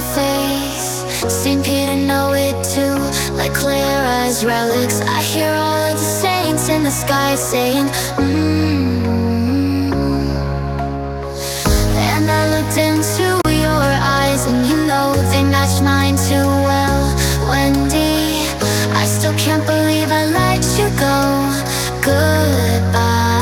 face. St. Peter know it too, like clear as relics. I hear all of the saints in the sky saying, And I looked into your eyes, and you know they match mine too well. Wendy, I still can't believe I let you go. Goodbye.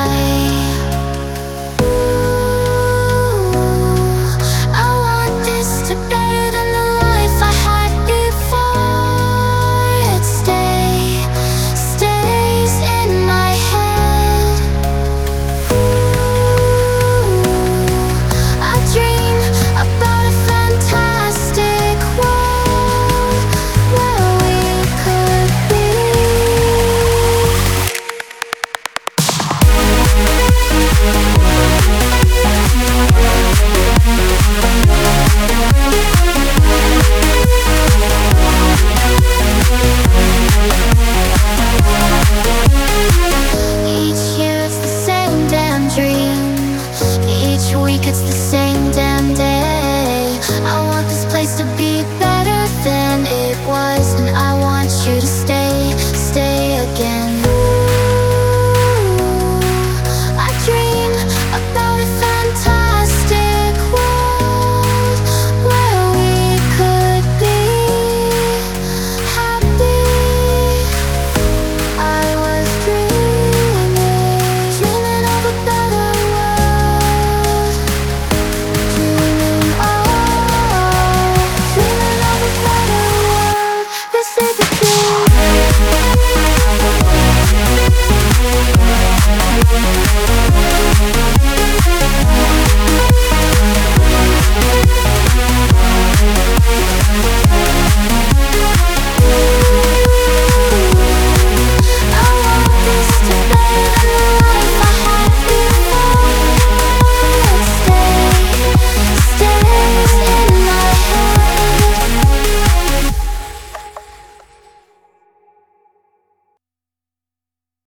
It's the same damn day. I want this place to be better than it was.